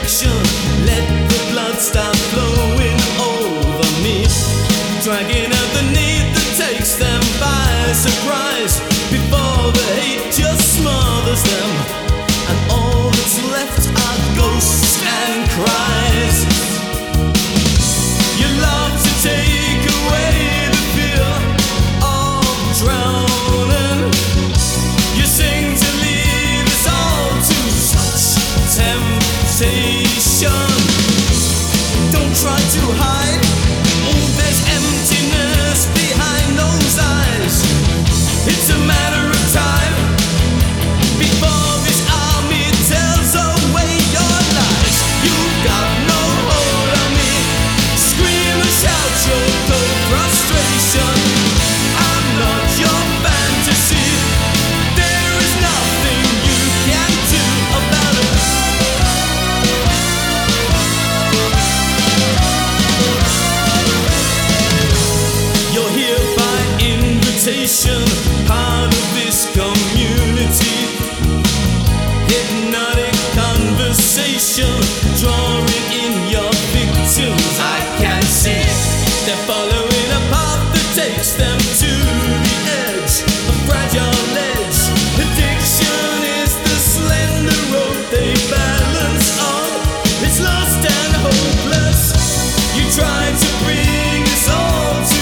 affection. Let the blood start flowing over me, dragging out the need that takes them by surprise, before the hate just smothers them, and all that's left are ghosts and cries. You love to take away the fear of drowning. You sing to lead us all to such temptation. Don't try to hide. Oh, there's emptiness behind those eyes. It's a matter of time before this army tells away your lies. You've got no hold on me. Scream and shout your cold frustration. I'm not your fantasy. There is nothing you can do about it. You're here by invitation, part of this community. Hypnotic conversation, drawing in your victims. I can see they're following a path that takes them to the edge, a fragile edge. Addiction is the slender road they balance on. It's lost and hopeless. You try to bring us all to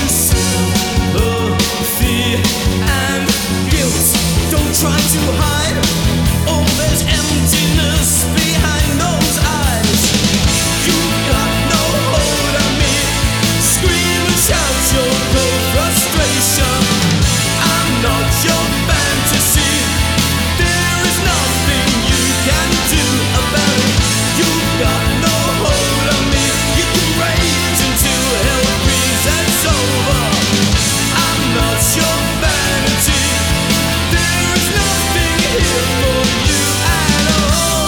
sympathy and guilt. Don't try to hide. Oh, there's emptiness behind those eyes. You've got no hold on me. Scream and shout your cold frustration. I'm not your fantasy. There is nothing you can do about it. You've got no hold on me. You can rage until hell breathes and it's over. I'm not your vanity. There is nothing here for you at all.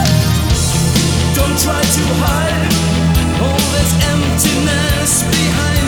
Don't try to hide. Oh, there's emptiness behind